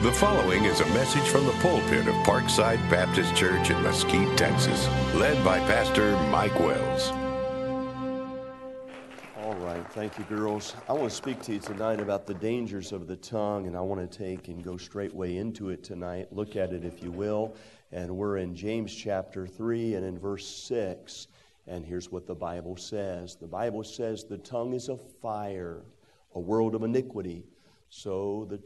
The following is a message from the pulpit of Parkside Baptist Church in Mesquite, Texas, led by Pastor Mike Wells. All right, thank you, girls. I want to speak to you tonight about the dangers of the tongue, and I want to take and go straightway into it tonight. Look at it, if you will. And we're in James chapter 3 and in verse 6. And here's what the Bible says. The Bible says the tongue is a fire, a world of iniquity. So is the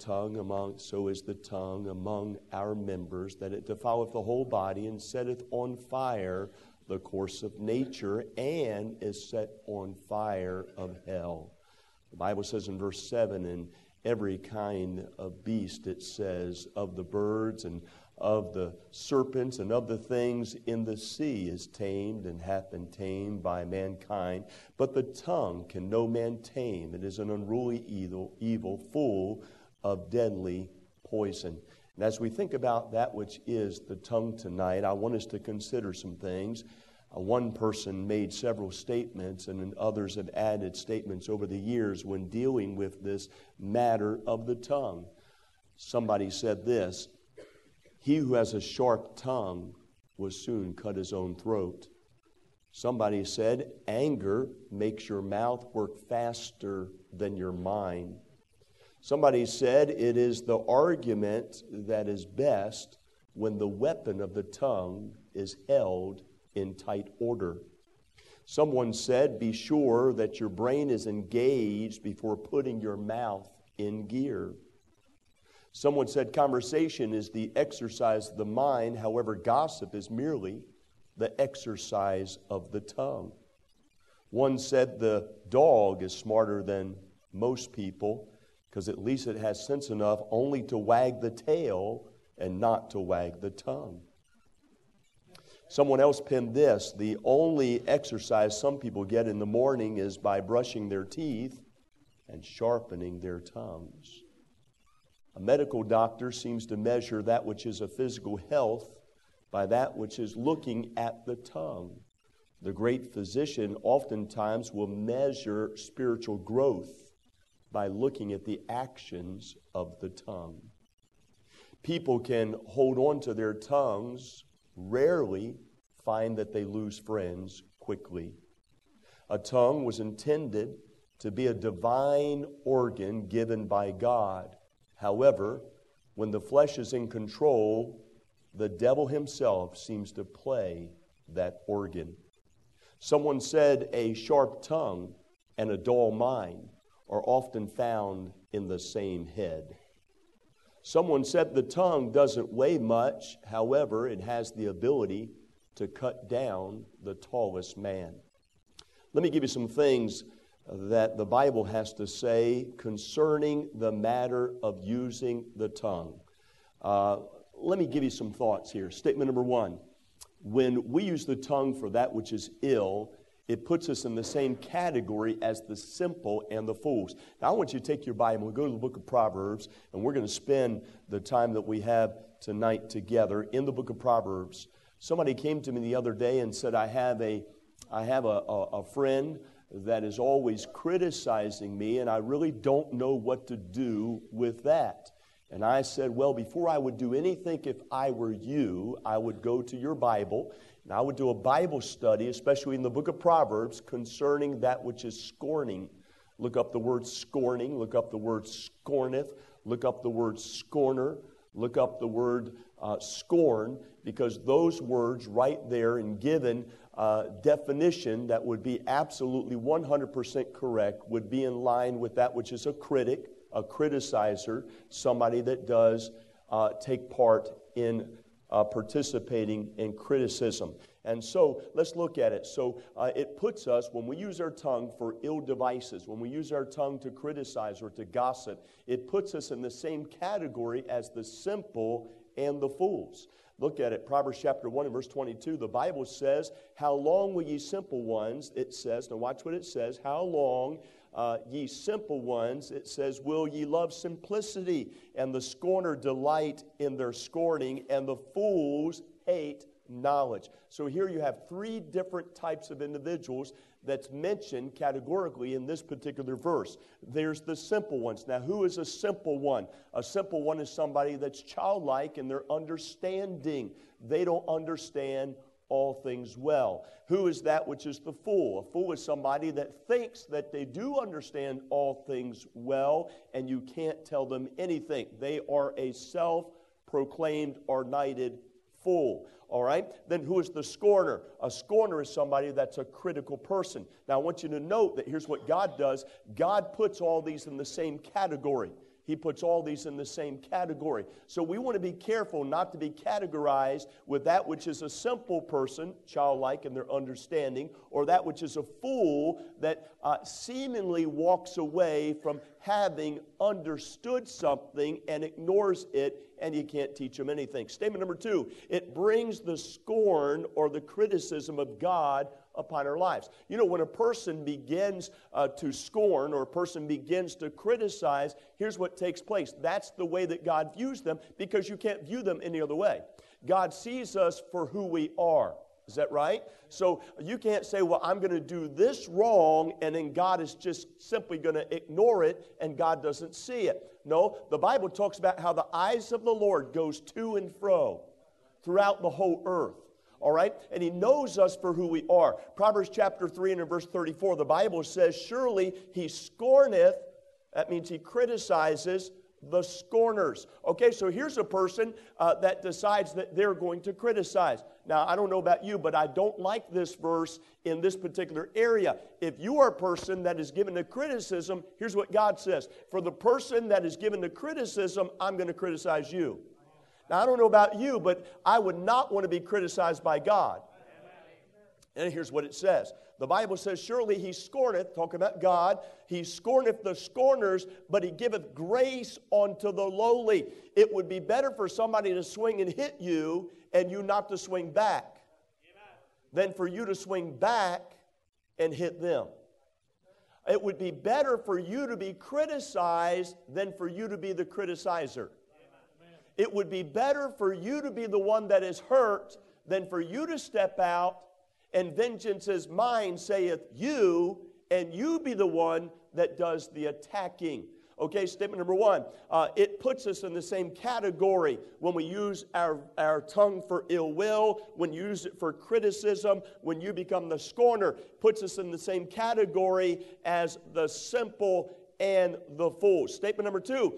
tongue among our members, that it defileth the whole body, and setteth on fire the course of nature, and is set on fire of hell. The Bible says in verse 7, and every kind of beast, it says, of the birds and of the serpents and of the things in the sea is tamed and hath been tamed by mankind. But the tongue can no man tame. It is an unruly evil full of deadly poison. And as we think about that which is the tongue tonight, I want us to consider some things. One person made several statements, and then others have added statements over the years when dealing with this matter of the tongue. Somebody said this: he who has a sharp tongue will soon cut his own throat. Somebody said, anger makes your mouth work faster than your mind. Somebody said, it is the argument that is best when the weapon of the tongue is held in tight order. Someone said, be sure that your brain is engaged before putting your mouth in gear. Someone said conversation is the exercise of the mind. However, gossip is merely the exercise of the tongue. One said the dog is smarter than most people because at least it has sense enough only to wag the tail and not to wag the tongue. Someone else penned this: the only exercise some people get in the morning is by brushing their teeth and sharpening their tongues. A medical doctor seems to measure that which is a physical health by that which is looking at the tongue. The great physician oftentimes will measure spiritual growth by looking at the actions of the tongue. People can hold on to their tongues, rarely find that they lose friends quickly. A tongue was intended to be a divine organ given by God. However, when the flesh is in control, the devil himself seems to play that organ. Someone said a sharp tongue and a dull mind are often found in the same head. Someone said the tongue doesn't weigh much, however, it has the ability to cut down the tallest man. Let me give you some things that the Bible has to say concerning the matter of using the tongue. Let me give you some thoughts here. Statement number one: when we use the tongue for that which is ill, it puts us in the same category as the simple and the fools. Now, I want you to take your Bible and go to the book of Proverbs, and we're going to spend the time that we have tonight together in the book of Proverbs. Somebody came to me the other day and said, I have a friend that is always criticizing me, and I really don't know what to do with that. And I said, well, before I would do anything, if I were you, I would go to your Bible, and I would do a Bible study, especially in the book of Proverbs, concerning that which is scorning. Look up the word scorning, look up the word scorneth, look up the word scorner, look up the word scorn, because those words right there and given definition that would be absolutely 100% correct would be in line with that which is a critic, a criticizer, somebody that does take part in participating in criticism. And so let's look at it. So it puts us, when we use our tongue for ill devices, when we use our tongue to criticize or to gossip, it puts us in the same category as the simple and the fools. Look at it, Proverbs chapter 1 and verse 22. The Bible says, how long will ye simple ones, it says, now watch what it says, how long, ye simple ones, it says, will ye love simplicity? And the scorner delight in their scorning, and the fools hate knowledge. So here you have three different types of individuals that's mentioned categorically in this particular verse. There's the simple ones. Now, who is a simple one? A simple one is somebody that's childlike in their understanding. They don't understand all things well. Who is that which is the fool? A fool is somebody that thinks that they do understand all things well, and you can't tell them anything. They are a self-proclaimed or knighted fool. All right? Then who is the scorner? A scorner is somebody that's a critical person. Now I want you to note that here's what God does. God puts all these in the same category. He puts all these in the same category. So we want to be careful not to be categorized with that which is a simple person, childlike in their understanding, or that which is a fool that seemingly walks away from having understood something and ignores it, and you can't teach them anything. Statement number 2, it brings the scorn or the criticism of God upon our lives. You know, when a person begins to scorn or a person begins to criticize, here's what takes place. That's the way that God views them, because you can't view them any other way. God sees us for who we are. Is that right? So you can't say, well, I'm going to do this wrong, and then God is just simply going to ignore it, and God doesn't see it. No, the Bible talks about how the eyes of the Lord goes to and fro throughout the whole earth. All right? And He knows us for who we are. Proverbs chapter 3 and in verse 34, the Bible says, surely He scorneth, that means He criticizes the scorners. Okay, so here's a person that decides that they're going to criticize. Now, I don't know about you, but I don't like this verse in this particular area. If you are a person that is given to criticism, here's what God says. For the person that is given to criticism, I'm going to criticize you. Now, I don't know about you, but I would not want to be criticized by God. And here's what it says. The Bible says, surely He scorneth, talking about God, He scorneth the scorners, but He giveth grace unto the lowly. It would be better for somebody to swing and hit you and you not to swing back than for you to swing back and hit them. It would be better for you to be criticized than for you to be the criticizer. It would be better for you to be the one that is hurt than for you to step out and vengeance is mine, saith you, and you be the one that does the attacking. Okay, statement number 1, it puts us in the same category when we use our tongue for ill will, when you use it for criticism, when you become the scorner, puts us in the same category as the simple and the fool. Statement number 2,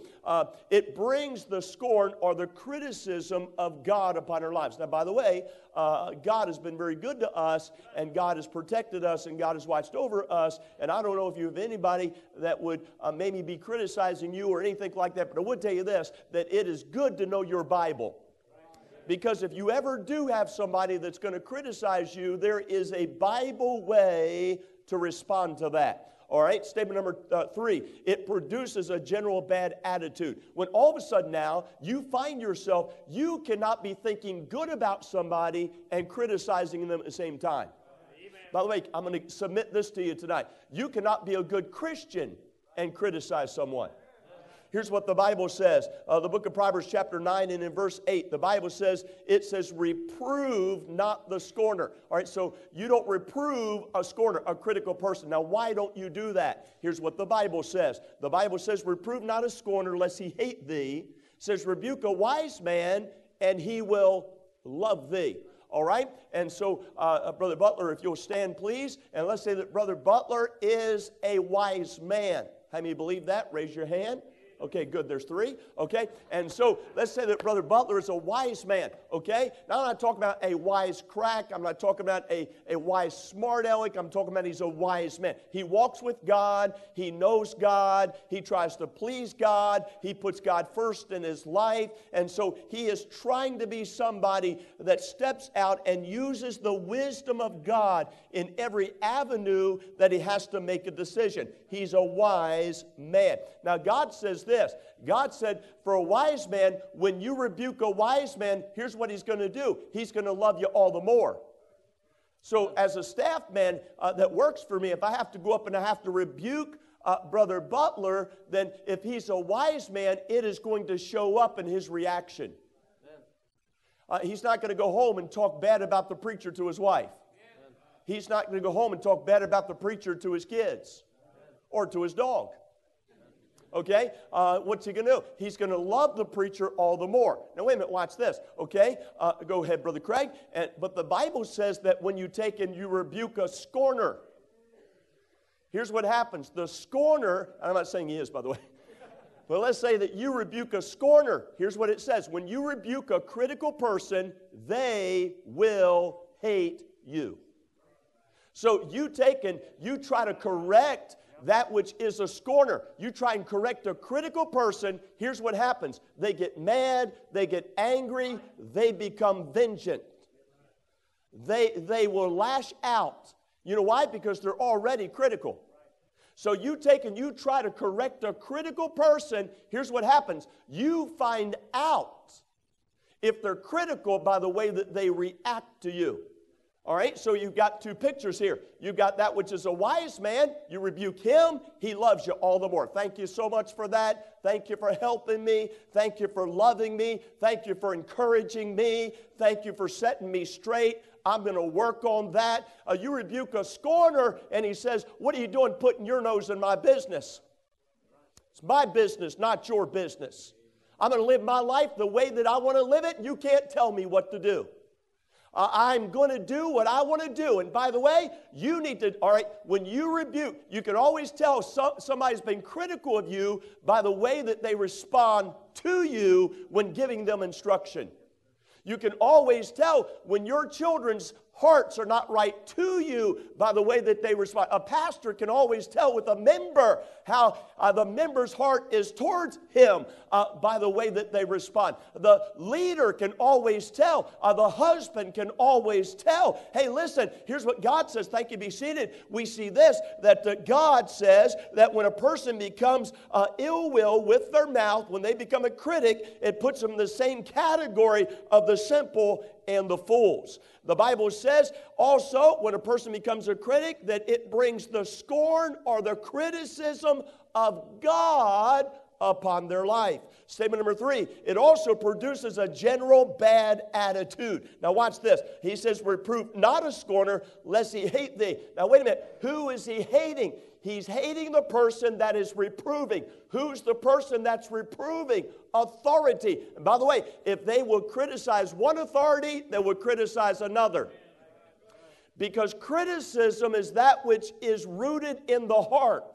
it brings the scorn or the criticism of God upon our lives. Now, by the way, God has been very good to us, and God has protected us, and God has watched over us, and I don't know if you have anybody that would maybe be criticizing you or anything like that, but I would tell you this, that it is good to know your Bible. Because if you ever do have somebody that's going to criticize you, there is a Bible way to respond to that. All right, statement number 3, it produces a general bad attitude. When all of a sudden now you find yourself, you cannot be thinking good about somebody and criticizing them at the same time. Amen. By the way, I'm going to submit this to you tonight. You cannot be a good Christian and criticize someone. Here's what the Bible says. The book of Proverbs chapter 9 and in verse 8, the Bible says, it says, reprove not the scorner. All right, so you don't reprove a scorner, a critical person. Now, why don't you do that? Here's what the Bible says. The Bible says, reprove not a scorner lest he hate thee. It says, rebuke a wise man and he will love thee. All right? And so, Brother Butler, if you'll stand, please. And let's say that Brother Butler is a wise man. How many believe that? Raise your hand. Okay, good. There's 3. Okay, and so let's say that Brother Butler is a wise man. Okay, now I'm not talking about a wise crack. I'm not talking about a wise smart aleck. I'm talking about he's a wise man. He walks with God. He knows God. He tries to please God. He puts God first in his life. And so he is trying to be somebody that steps out and uses the wisdom of God in every avenue that he has to make a decision. He's a wise man. Now, God says this. God said, for a wise man, when you rebuke a wise man, here's what he's going to do. He's going to love you all the more. So as a staff man that works for me, if I have to go up and I have to rebuke Brother Butler, then if he's a wise man, it is going to show up in his reaction. He's not going to go home and talk bad about the preacher to his wife. he's not going to go home and talk bad about the preacher to his kids or to his dog. Okay? What's he going to do? He's going to love the preacher all the more. Now, wait a minute. Watch this. Okay? Go ahead, Brother Craig. But the Bible says that when you take and you rebuke a scorner, here's what happens. The scorner, I'm not saying he is, by the way. But let's say that you rebuke a scorner. Here's what it says. When you rebuke a critical person, they will hate you. So you take and you try to correct that which is a scorner. You try and correct a critical person, here's what happens. They get mad, they get angry, they become vengeant. They will lash out. You know why? Because they're already critical. So you take and you try to correct a critical person, here's what happens. You find out if they're critical by the way that they react to you. All right, so you've got two pictures here. You've got that which is a wise man. You rebuke him. He loves you all the more. Thank you so much for that. Thank you for helping me. Thank you for loving me. Thank you for encouraging me. Thank you for setting me straight. I'm going to work on that. You rebuke a scorner, and he says, what are you doing putting your nose in my business? It's my business, not your business. I'm going to live my life the way that I want to live it, and you can't tell me what to do. I'm going to do what I want to do. And by the way, you need to, all right, when you rebuke, you can always tell somebody's been critical of you by the way that they respond to you when giving them instruction. You can always tell when your children's hearts are not right to you by the way that they respond. A pastor can always tell with a member how the member's heart is towards him by the way that they respond. The leader can always tell. The husband can always tell. Hey, listen, here's what God says. Thank you, be seated. We see this, that God says that when a person becomes ill will with their mouth, when they become a critic, it puts them in the same category of the simple and the fools. The Bible says also when a person becomes a critic that it brings the scorn or the criticism of God upon their life. Statement number 3, it also produces a general bad attitude. Now watch this. He says, reprove not a scorner, lest he hate thee. Now wait a minute. Who is he hating? He's hating the person that is reproving. Who's the person that's reproving? Authority. And by the way, if they will criticize one authority, they will criticize another. Because criticism is that which is rooted in the heart.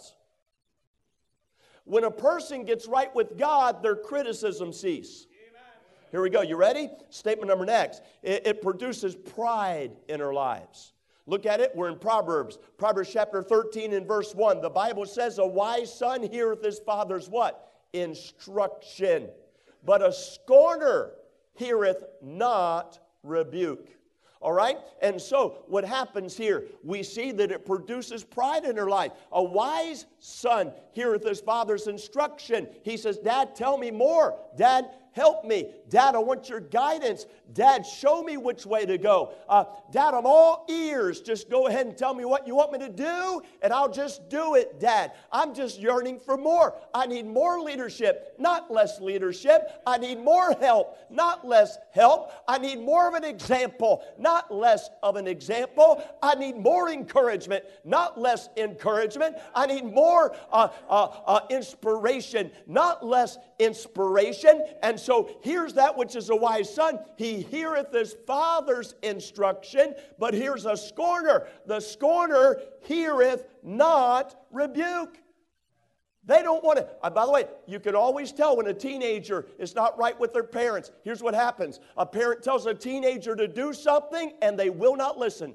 When a person gets right with God, their criticism ceases. Here we go. You ready? Statement number next. It produces pride in our lives. Look at it. We're in Proverbs. Proverbs chapter 13 and verse 1. The Bible says, a wise son heareth his father's what? Instruction. But a scorner heareth not rebuke. All right? And so what happens here, we see that it produces pride in her life. A wise son heareth his father's instruction. He says, Dad, tell me more. Dad, help me. Dad, I want your guidance. Dad, show me which way to go. Dad, I'm all ears. Just go ahead and tell me what you want me to do, and I'll just do it, Dad. I'm just yearning for more. I need more leadership, not less leadership. I need more help, not less help. I need more of an example, not less of an example. I need more encouragement, not less encouragement. I need more inspiration, not less inspiration. And so here's that which is a wise son. He heareth his father's instruction, but here's a scorner. The scorner heareth not rebuke. They don't want to. By the way, you can always tell when a teenager is not right with their parents. Here's what happens. A parent tells a teenager to do something and they will not listen.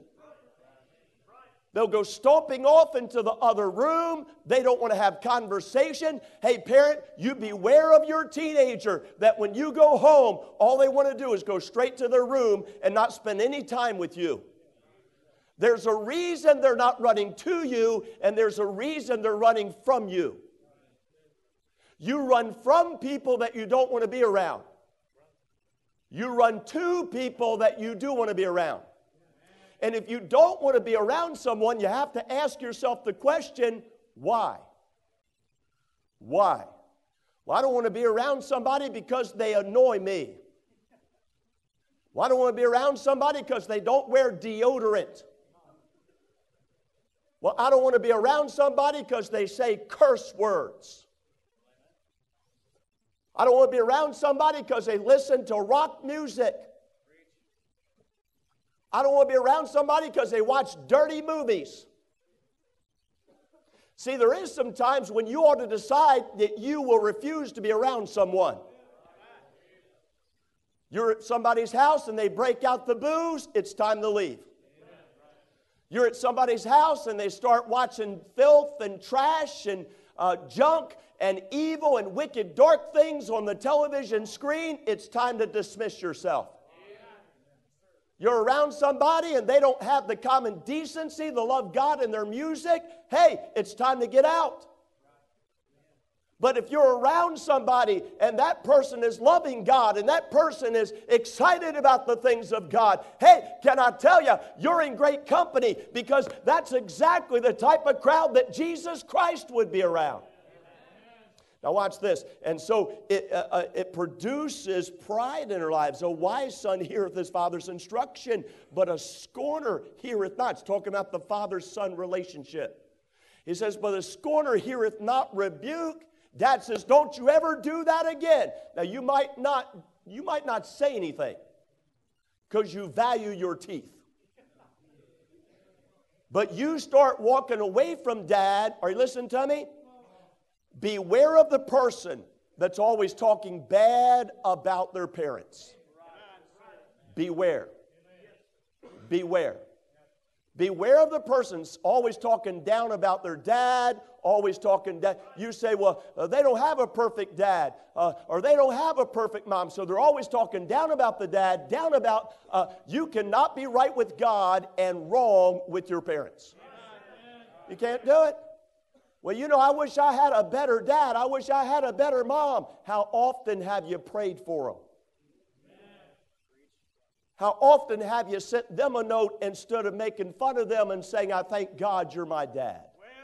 They'll go stomping off into the other room. They don't want to have conversation. Hey, parent, you beware of your teenager that when you go home, all they want to do is go straight to their room and not spend any time with you. There's a reason they're not running to you, and there's a reason they're running from you. You run from people that you don't want to be around. You run to people that you do want to be around. And if you don't want to be around someone, you have to ask yourself the question, why? Why? Well, I don't want to be around somebody because they annoy me. Well, I don't want to be around somebody because they don't wear deodorant. Well, I don't want to be around somebody because they say curse words. I don't want to be around somebody because they listen to rock music. I don't want to be around somebody because they watch dirty movies. See, there is some times when you ought to decide that you will refuse to be around someone. You're at somebody's house and they break out the booze, it's time to leave. You're at somebody's house and they start watching filth and trash and junk and evil and wicked dark things on the television screen, it's time to dismiss yourself. You're around somebody and they don't have the common decency to love God in their music, hey, it's time to get out. But if you're around somebody and that person is loving God and that person is excited about the things of God, hey, can I tell you, you're in great company, because that's exactly the type of crowd that Jesus Christ would be around. Now watch this. And so it produces pride in our lives. A wise son heareth his father's instruction, but a scorner heareth not. It's talking about the father-son relationship. He says, but a scorner heareth not rebuke. Dad says, don't you ever do that again. Now you might not say anything because you value your teeth. But you start walking away from Dad. Are you listening to me? Beware of the person that's always talking bad about their parents. Beware. Beware. Beware of the person always talking down about their dad, always talking down. You say, well, they don't have a perfect dad, or they don't have a perfect mom, so they're always talking down about the dad, down about, you cannot be right with God and wrong with your parents. You can't do it. Well, you know, I wish I had a better dad. I wish I had a better mom. How often have you prayed for them? How often have you sent them a note instead of making fun of them and saying, I thank God you're my dad.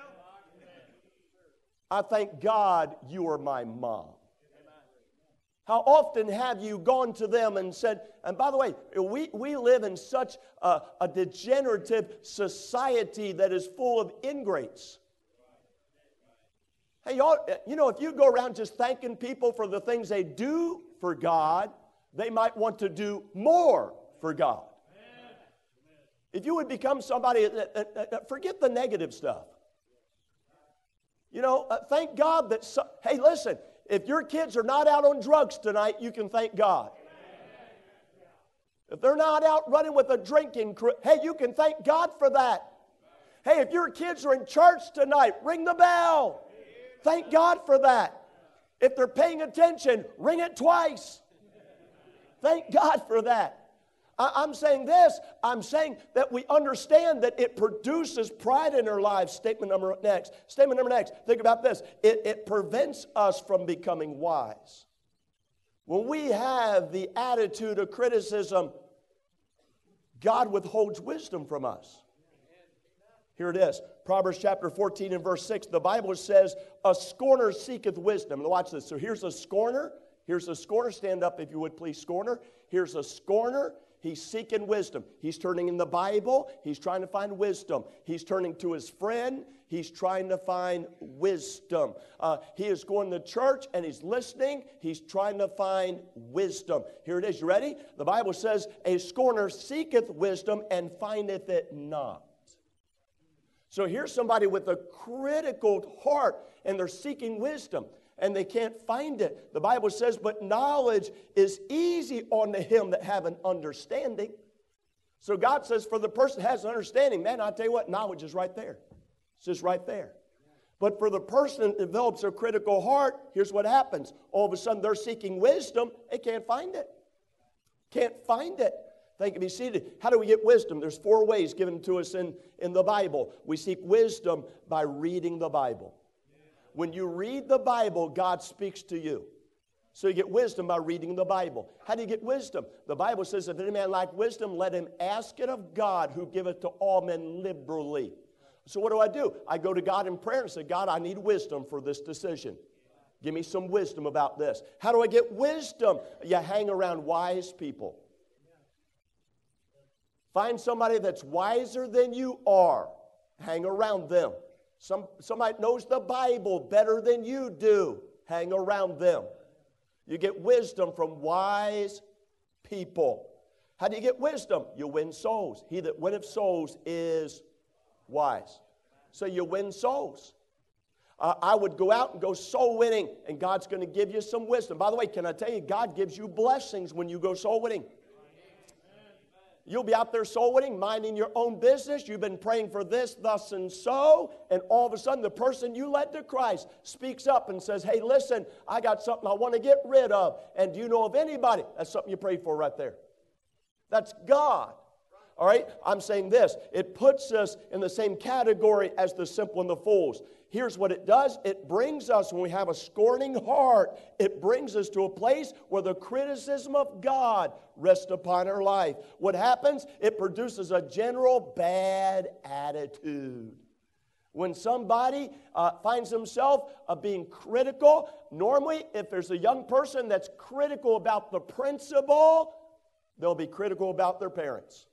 I thank God you are my mom. How often have you gone to them and said, and by the way, we live in such a degenerative society that is full of ingrates. Hey, y'all, you know, if you go around just thanking people for the things they do for God, they might want to do more for God. If you would become somebody, forget the negative stuff. You know, thank God that, hey, listen, if your kids are not out on drugs tonight, you can thank God. If they're not out running with a drinking crew, hey, you can thank God for that. Hey, if your kids are in church tonight, ring the bell. Thank God for that. If they're paying attention, ring it twice. Thank God for that. I'm saying this. I'm saying that we understand that it produces pride in our lives. Statement number next. Think about this. It prevents us from becoming wise. When we have the attitude of criticism, God withholds wisdom from us. Here it is. Proverbs chapter 14 and verse 6. The Bible says, a scorner seeketh wisdom. Now watch this. So here's a scorner. Here's a scorner. Stand up if you would please, scorner. Here's a scorner. He's seeking wisdom. He's turning in the Bible. He's trying to find wisdom. He's turning to his friend. He's trying to find wisdom. He is going to church and he's listening. He's trying to find wisdom. Here it is. You ready? The Bible says, a scorner seeketh wisdom and findeth it not. So here's somebody with a critical heart and they're seeking wisdom and they can't find it. The Bible says, but knowledge is easy unto him that have an understanding. So God says, for the person that has an understanding, man, I'll tell you what, knowledge is right there. It's just right there. But for the person that develops a critical heart, here's what happens. All of a sudden they're seeking wisdom, they can't find it. Can't find it. Thank you. Be seated. How do we get wisdom? There's 4 ways given to us in the Bible. We seek wisdom by reading the Bible. When you read the Bible, God speaks to you. So you get wisdom by reading the Bible. How do you get wisdom? The Bible says, if any man lack wisdom, let him ask it of God, who giveth to all men liberally. So what do? I go to God in prayer and say, God, I need wisdom for this decision. Give me some wisdom about this. How do I get wisdom? You hang around wise people. Find somebody that's wiser than you are. Hang around them. Somebody knows the Bible better than you do. Hang around them. You get wisdom from wise people. How do you get wisdom? You win souls. He that winneth souls is wise. So you win souls. I would go out and go soul winning, and God's going to give you some wisdom. By the way, can I tell you, God gives you blessings when you go soul winning. You'll be out there soul winning, minding your own business. You've been praying for this, thus, and so. And all of a sudden, the person you led to Christ speaks up and says, hey, listen, I got something I want to get rid of. And do you know of anybody? That's something you prayed for right there. That's God. All right? I'm saying this. It puts us in the same category as the simple and the fools. Here's what it does. It brings us, when we have a scorning heart, it brings us to a place where the criticism of God rests upon our life. What happens? It produces a general bad attitude. When somebody finds himself being critical, normally if there's a young person that's critical about the principal, they'll be critical about their parents.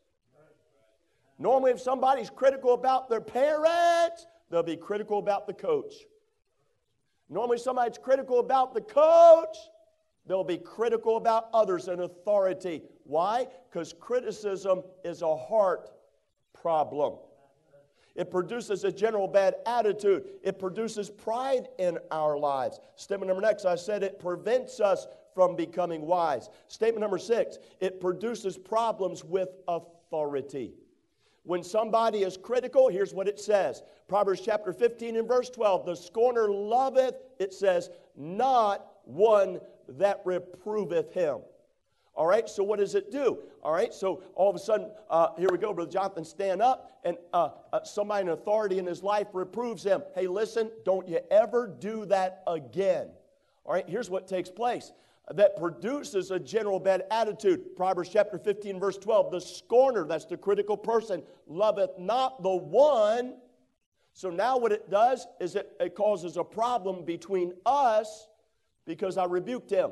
Normally if somebody's critical about their parents, they'll be critical about the coach. Normally somebody's critical about the coach, they'll be critical about others in authority. Why? Because criticism is a heart problem. It produces a general bad attitude. It produces pride in our lives. Statement number next, I said it prevents us from becoming wise. Statement number 6, it produces problems with authority. When somebody is critical, here's what it says. Proverbs chapter 15 and verse 12. The scorner loveth, it says, not one that reproveth him. All right, so what does it do? All right, so all of a sudden, here we go, Brother Jonathan, stand up, and somebody in authority in his life reproves him. Hey, listen, don't you ever do that again. All right, here's what takes place. That produces a general bad attitude. Proverbs chapter 15, verse 12. The scorner, that's the critical person, loveth not the one. So now what it does is it causes a problem between us because I rebuked him.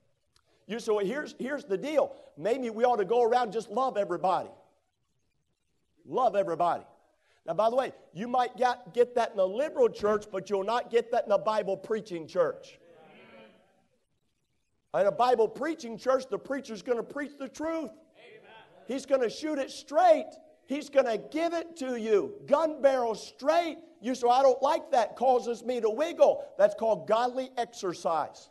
So here's the deal. Maybe we ought to go around and just love everybody. Love everybody. Now, by the way, you might get that in a liberal church, but you'll not get that in a Bible preaching church. In a Bible preaching church, the preacher's going to preach the truth. He's going to shoot it straight. He's going to give it to you. Gun barrel straight. You say, I don't like that. Causes me to wiggle. That's called godly exercise.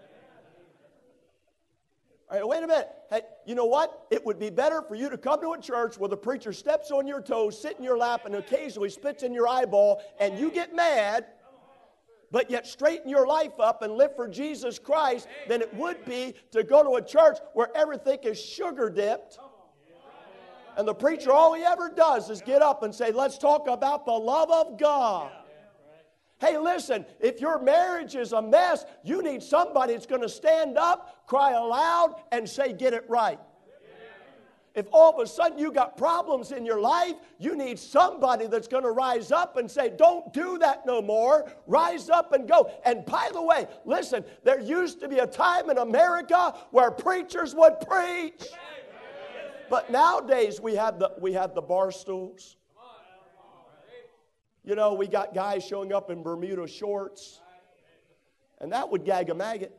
All right, wait a minute. Hey, you know what? It would be better for you to come to a church where the preacher steps on your toes, sit in your lap, and occasionally spits in your eyeball, and you get mad, but yet straighten your life up and live for Jesus Christ, than it would be to go to a church where everything is sugar dipped. And the preacher, all he ever does is get up and say, let's talk about the love of God. Hey, listen, if your marriage is a mess, you need somebody that's going to stand up, cry aloud, and say, get it right. If all of a sudden you got problems in your life, you need somebody that's going to rise up and say, don't do that no more. Rise up and go. And by the way, listen, there used to be a time in America where preachers would preach. But nowadays we have the bar stools. You know, we got guys showing up in Bermuda shorts. And that would gag a maggot.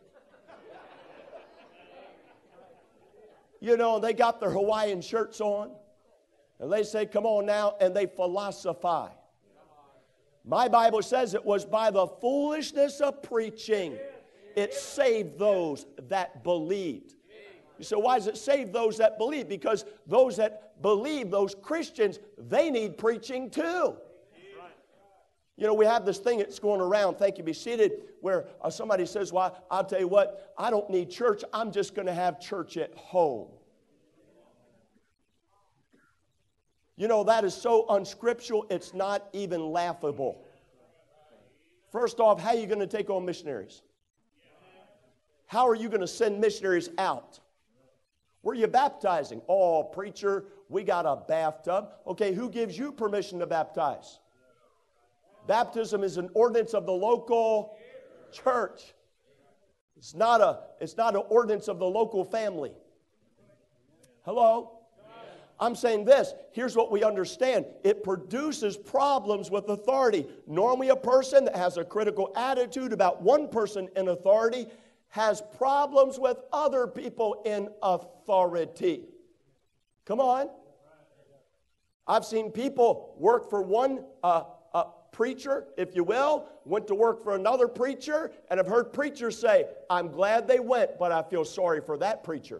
You know, they got their Hawaiian shirts on. And they say, come on now, and they philosophize. My Bible says it was by the foolishness of preaching it saved those that believed. You say, why does it save those that believe? Because those that believe, those Christians, they need preaching too. You know, we have this thing that's going around, thank you, be seated, where somebody says, well, I'll tell you what, I don't need church, I'm just going to have church at home. You know, that is so unscriptural, it's not even laughable. First off, how are you going to take on missionaries? How are you going to send missionaries out? Where are you baptizing? Oh, preacher, we got a bathtub. Okay, who gives you permission to baptize? Baptism is an ordinance of the local church. It's not an ordinance of the local family. Hello? I'm saying this. Here's what we understand. It produces problems with authority. Normally a person that has a critical attitude about one person in authority has problems with other people in authority. Come on. I've seen people work for one preacher, if you will, went to work for another preacher, and I've heard preachers say, I'm glad they went, but I feel sorry for that preacher.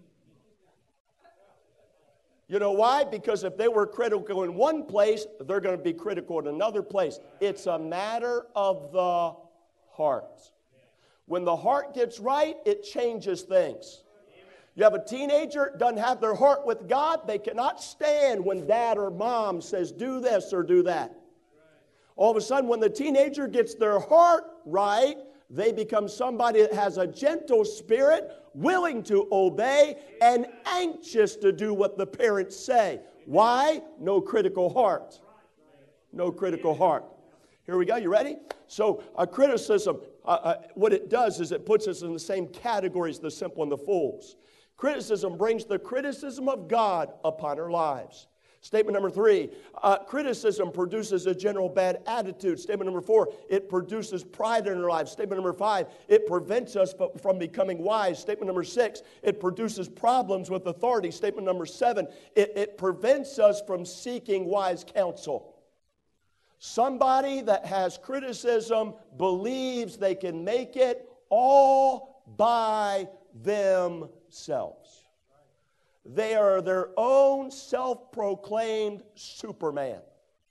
You know why? Because if they were critical in one place, they're going to be critical in another place. It's a matter of the heart. When the heart gets right, it changes things. You have a teenager, doesn't have their heart with God, they cannot stand when dad or mom says do this or do that. All of a sudden, when the teenager gets their heart right, they become somebody that has a gentle spirit, willing to obey, and anxious to do what the parents say. Why? No critical heart. No critical heart. Here we go. You ready? So a criticism, what it does is it puts us in the same category as the simple and the fools. Criticism brings the criticism of God upon our lives. Statement number 3, criticism produces a general bad attitude. Statement number 4, it produces pride in our lives. Statement number 5, it prevents us from becoming wise. Statement number 6, it produces problems with authority. Statement number 7, it prevents us from seeking wise counsel. Somebody that has criticism believes they can make it all by themselves. They are their own self-proclaimed Superman.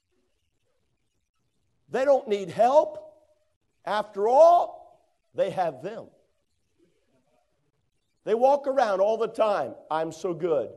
They don't need help. After all, they have them. They walk around all the time. I'm so good.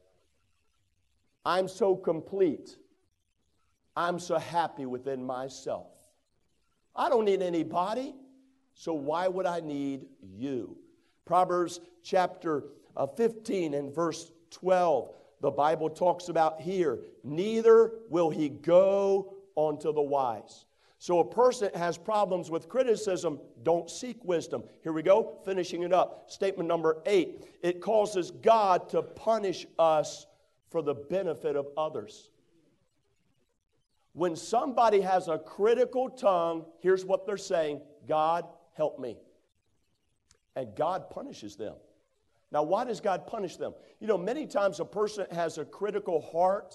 I'm so complete. I'm so happy within myself. I don't need anybody, so why would I need you? Proverbs chapter 15 and verse 12, the Bible talks about here, neither will he go unto the wise. So a person that has problems with criticism, don't seek wisdom. Here we go, finishing it up. Statement number 8, it causes God to punish us for the benefit of others. When somebody has a critical tongue, here's what they're saying, God, help me. And God punishes them. Now, why does God punish them? You know, many times a person has a critical heart.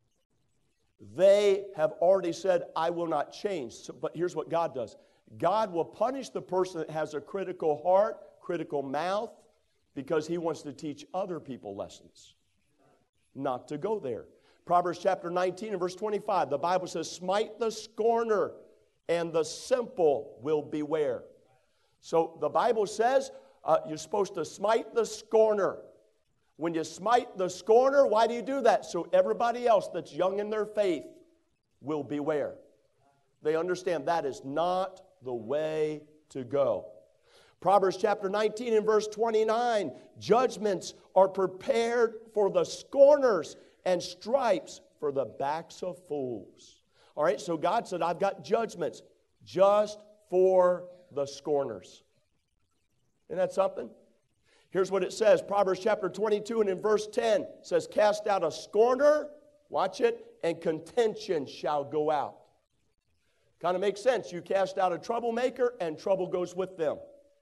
They have already said, I will not change. But here's what God does. God will punish the person that has a critical heart, critical mouth, because he wants to teach other people lessons. Not to go there. Proverbs chapter 19 and verse 25, the Bible says, smite the scorner, and the simple will beware. So the Bible says, you're supposed to smite the scorner. When you smite the scorner, why do you do that? So everybody else that's young in their faith will beware. They understand that is not the way to go. Proverbs chapter 19 and verse 29, judgments are prepared for the scorners and stripes for the backs of fools. All right, so God said, I've got judgments just for the scorners. Isn't that something? Here's what it says. Proverbs chapter 22 and in verse 10 says, cast out a scorner, watch it, and contention shall go out. Kind of makes sense. You cast out a troublemaker and trouble goes with them.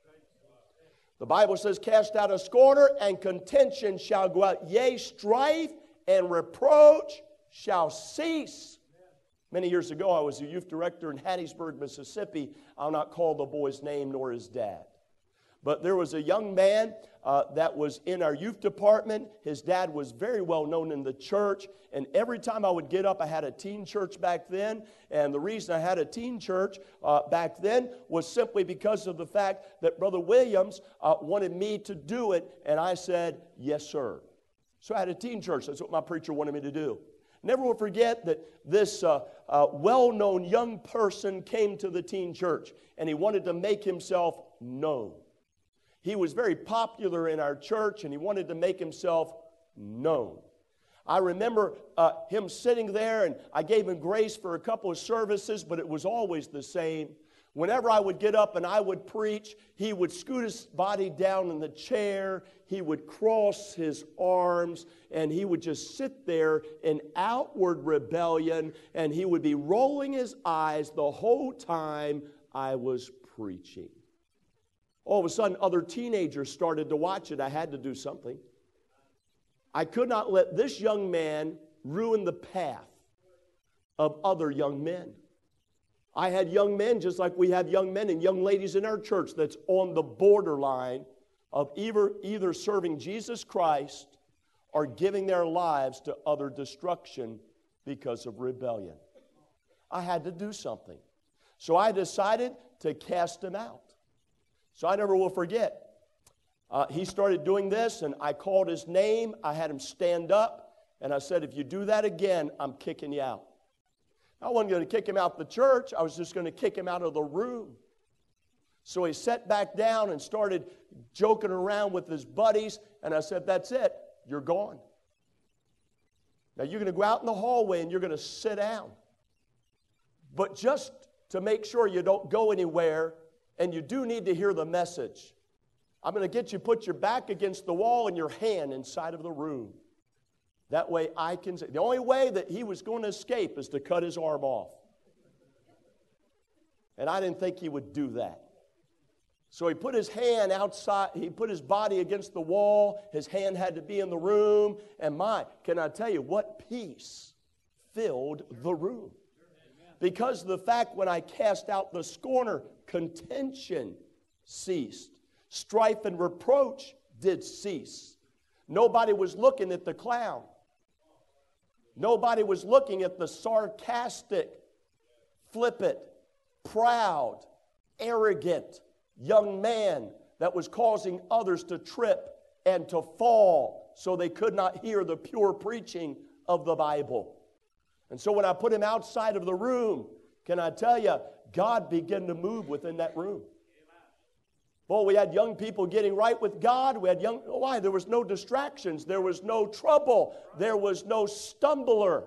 The Bible says, cast out a scorner and contention shall go out. Yea, strife and reproach shall cease. Many years ago, I was a youth director in Hattiesburg, Mississippi. I'll not call the boy's name nor his dad. But there was a young man that was in our youth department. His dad was very well known in the church. And every time I would get up, I had a teen church back then. And the reason I had a teen church back then was simply because of the fact that Brother Williams wanted me to do it. And I said, yes, sir. So I had a teen church. That's what my preacher wanted me to do. Never will forget that this well-known young person came to the teen church. And he wanted to make himself known. He was very popular in our church, and he wanted to make himself known. I remember him sitting there, and I gave him grace for a couple of services, but it was always the same. Whenever I would get up and I would preach, he would scoot his body down in the chair, he would cross his arms, and he would just sit there in outward rebellion, and he would be rolling his eyes the whole time I was preaching. All of a sudden, other teenagers started to watch it. I had to do something. I could not let this young man ruin the path of other young men. I had young men, just like we have young men and young ladies in our church, that's on the borderline of either serving Jesus Christ or giving their lives to utter destruction because of rebellion. I had to do something. So I decided to cast him out. So I never will forget. He started doing this, and I called his name. I had him stand up, and I said, if you do that again, I'm kicking you out. I wasn't going to kick him out the church. I was just going to kick him out of the room. So he sat back down and started joking around with his buddies, and I said, that's it. You're gone. Now you're going to go out in the hallway, and you're going to sit down. But just to make sure you don't go anywhere, and you do need to hear the message, I'm going to get you put your back against the wall and your hand inside of the room. That way I can say. The only way that he was going to escape is to cut his arm off. And I didn't think he would do that. So he put his hand outside, he put his body against the wall, his hand had to be in the room, and can I tell you what peace filled the room? Because of the fact when I cast out the scorner, contention ceased. Strife and reproach did cease. Nobody was looking at the clown. Nobody was looking at the sarcastic, flippant, proud, arrogant young man that was causing others to trip and to fall so they could not hear the pure preaching of the Bible. And so when I put him outside of the room, can I tell you, God began to move within that room. Well, we had young people getting right with God. Why? There was no distractions. There was no trouble. There was no stumbler.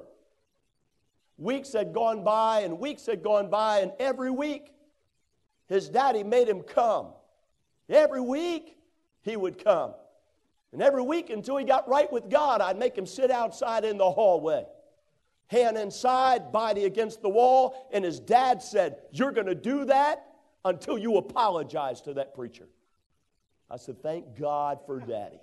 Weeks had gone by and weeks had gone by, and every week his daddy made him come. Every week he would come. And every week until he got right with God, I'd make him sit outside in the hallway. Hand inside, body against the wall, and his dad said, you're going to do that until you apologize to that preacher. I said, thank God for Daddy.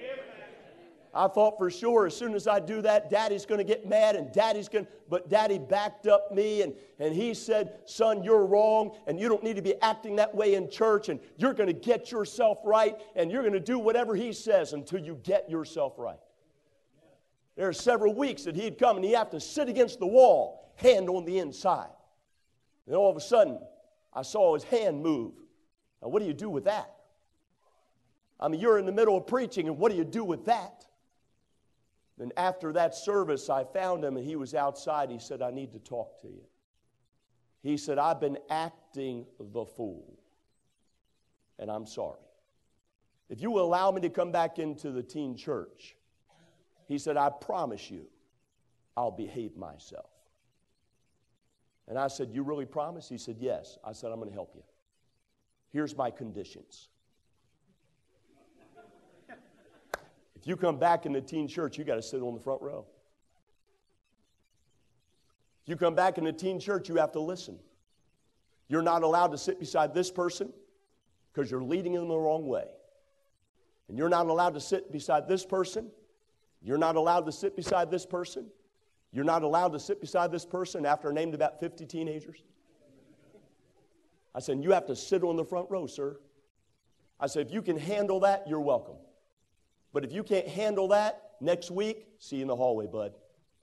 I thought for sure as soon as I do that, Daddy's going to get mad and but Daddy backed up me and he said, son, you're wrong and you don't need to be acting that way in church and you're going to get yourself right and you're going to do whatever he says until you get yourself right. There are several weeks that he'd come and he'd have to sit against the wall, hand on the inside. And all of a sudden, I saw his hand move. Now, what do you do with that? I mean, you're in the middle of preaching, and what do you do with that? Then after that service, I found him, and he was outside. He said, I need to talk to you. He said, I've been acting the fool, and I'm sorry. If you will allow me to come back into the teen church, he said, I promise you, I'll behave myself. And I said, you really promise? He said, yes. I said, I'm going to help you. Here's my conditions. If you come back in the teen church, you got to sit on the front row. If you come back in the teen church, you have to listen. You're not allowed to sit beside this person because you're leading them the wrong way. And you're not allowed to sit beside this person. You're not allowed to sit beside this person. You're not allowed to sit beside this person after I named about 50 teenagers. I said, you have to sit on the front row, sir. I said, if you can handle that, you're welcome. But if you can't handle that, next week, see you in the hallway, bud.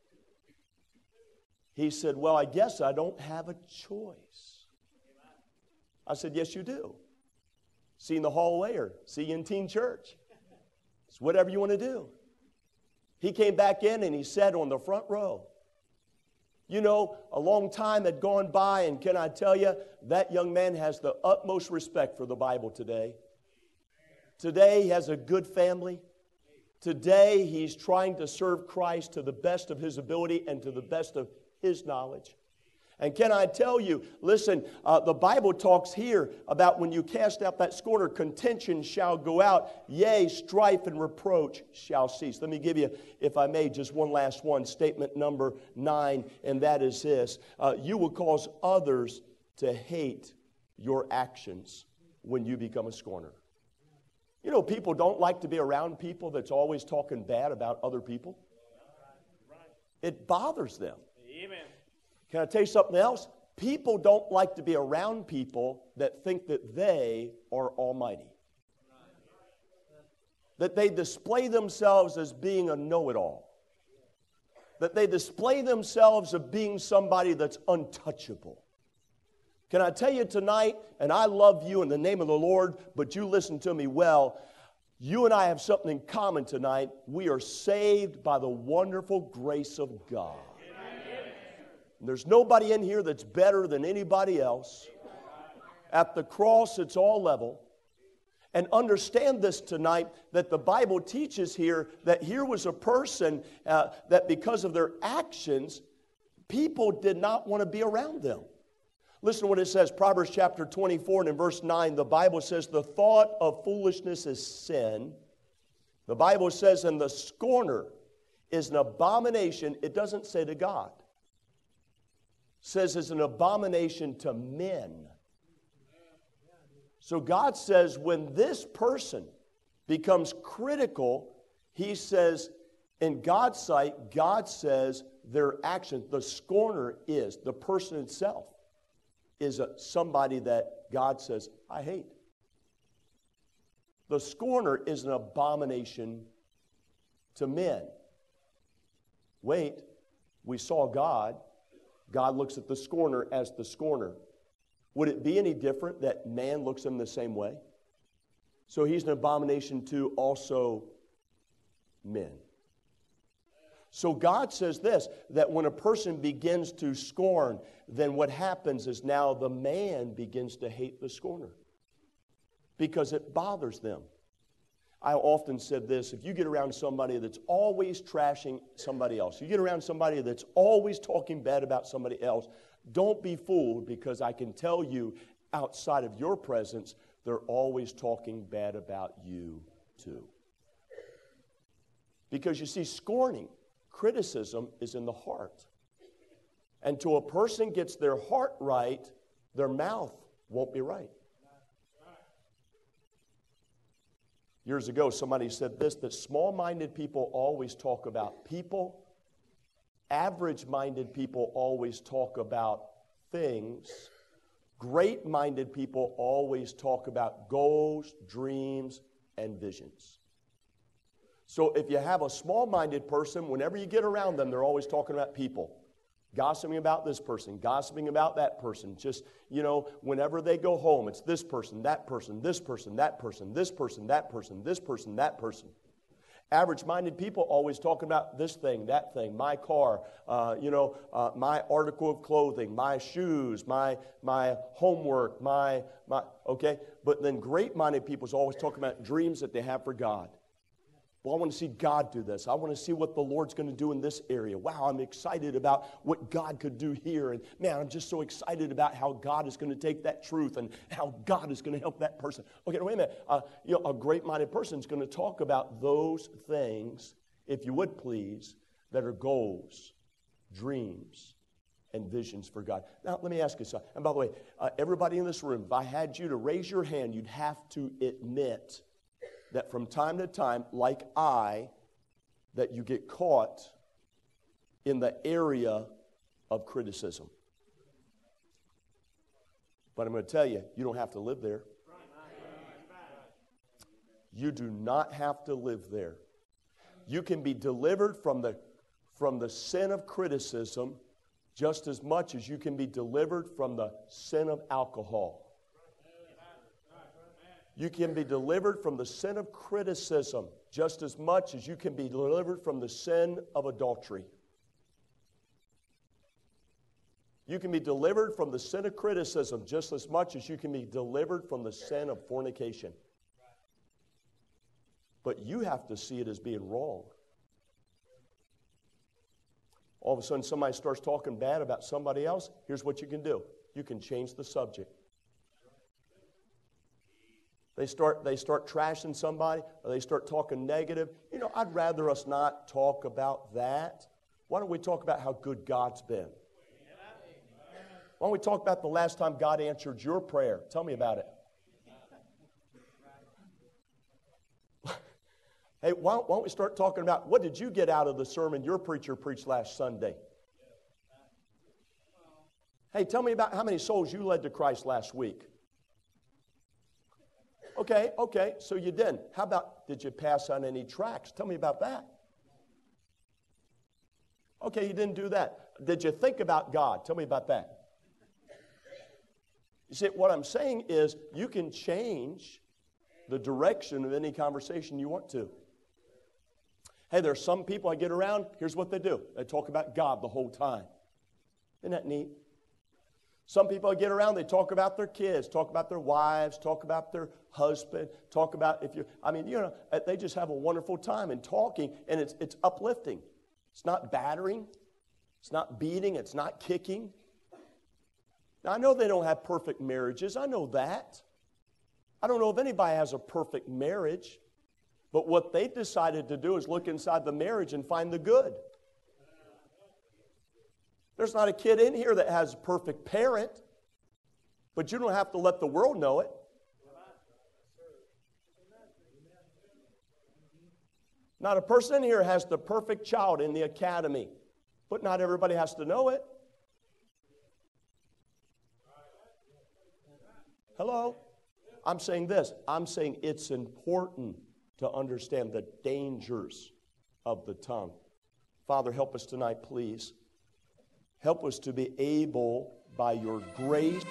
He said, well, I guess I don't have a choice. I said, yes, you do. See you in the hallway or see you in teen church. It's whatever you want to do. He came back in and he sat on the front row. You know, a long time had gone by, and can I tell you, that young man has the utmost respect for the Bible today. Today, he has a good family. Today, he's trying to serve Christ to the best of his ability and to the best of his knowledge. And can I tell you, listen, the Bible talks here about when you cast out that scorner, contention shall go out, yea, strife and reproach shall cease. Let me give you, if I may, just one last one, statement number 9, and that is this. You will cause others to hate your actions when you become a scorner. You know, people don't like to be around people that's always talking bad about other people. It bothers them. Amen. Can I tell you something else? People don't like to be around people that think that they are almighty. That they display themselves as being a know-it-all. That they display themselves as being somebody that's untouchable. Can I tell you tonight, and I love you in the name of the Lord, but you listen to me well, you and I have something in common tonight. We are saved by the wonderful grace of God. There's nobody in here that's better than anybody else. At the cross, it's all level. And understand this tonight, that the Bible teaches here that here was a person that because of their actions, people did not want to be around them. Listen to what it says, Proverbs chapter 24 and in verse 9, the Bible says, the thought of foolishness is sin. The Bible says, and the scorner is an abomination. It doesn't say to God. It says it's an abomination to men. So God says when this person becomes critical, he says, in God's sight, God says their action, the scorner is, the person itself, is somebody that God says, I hate. The scorner is an abomination to men. Wait, we saw God. God looks at the scorner as the scorner. Would it be any different that man looks at him the same way? So he's an abomination to also men. So God says this, that when a person begins to scorn, then what happens is now the man begins to hate the scorner because it bothers them. I often said this, if you get around somebody that's always trashing somebody else, you get around somebody that's always talking bad about somebody else, don't be fooled, because I can tell you outside of your presence, they're always talking bad about you too. Because you see, scorning, criticism is in the heart. And till a person gets their heart right, their mouth won't be right. Years ago, somebody said this, that small-minded people always talk about people. Average-minded people always talk about things. Great-minded people always talk about goals, dreams, and visions. So if you have a small-minded person, whenever you get around them, they're always talking about people. Gossiping about this person, gossiping about that person. Just, whenever they go home, it's this person, that person, this person, that person, this person, that person, this person, that person. Average-minded people always talking about this thing, that thing, my car, my article of clothing, my shoes, my homework, okay? But then great-minded people is always talking about dreams that they have for God. Well, I want to see God do this. I want to see what the Lord's going to do in this area. Wow, I'm excited about what God could do here. And man, I'm just so excited about how God is going to take that truth and how God is going to help that person. Okay, wait a minute. A great-minded person is going to talk about those things, if you would please, that are goals, dreams, and visions for God. Now, let me ask you something. And by the way, everybody in this room, if I had you to raise your hand, you'd have to admit that from time to time, like that you get caught in the area of criticism. But I'm going to tell you, you don't have to live there. You do not have to live there. You can be delivered from the sin of criticism just as much as you can be delivered from the sin of alcohol. You can be delivered from the sin of criticism just as much as you can be delivered from the sin of adultery. You can be delivered from the sin of criticism just as much as you can be delivered from the sin of fornication. But you have to see it as being wrong. All of a sudden somebody starts talking bad about somebody else. Here's what you can do. You can change the subject. They start trashing somebody, or they start talking negative. You know, I'd rather us not talk about that. Why don't we talk about how good God's been? Why don't we talk about the last time God answered your prayer? Tell me about it. Hey, why don't we start talking about what did you get out of the sermon your preacher preached last Sunday? Hey, tell me about how many souls you led to Christ last week. Okay, so you didn't. How about, did you pass on any tracts? Tell me about that. Okay, you didn't do that. Did you think about God? Tell me about that. You see, what I'm saying is you can change the direction of any conversation you want to. Hey, there's some people I get around, here's what they do. They talk about God the whole time. Isn't that neat? Some people I get around, they talk about their kids, talk about their wives, talk about their husband, talk about they just have a wonderful time in talking, and it's uplifting. It's not battering. It's not beating. It's not kicking. Now, I know they don't have perfect marriages. I know that. I don't know if anybody has a perfect marriage, but what they decided to do is look inside the marriage and find the good. There's not a kid in here that has a perfect parent, but you don't have to let the world know it. Not a person in here has the perfect child in the academy, but not everybody has to know it. Hello? I'm saying this. I'm saying it's important to understand the dangers of the tongue. Father, help us tonight, please. Help us to be able, by your grace.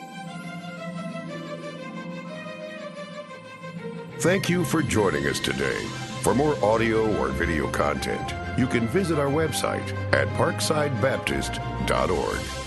Thank you for joining us today. For more audio or video content, you can visit our website at parksidebaptist.org.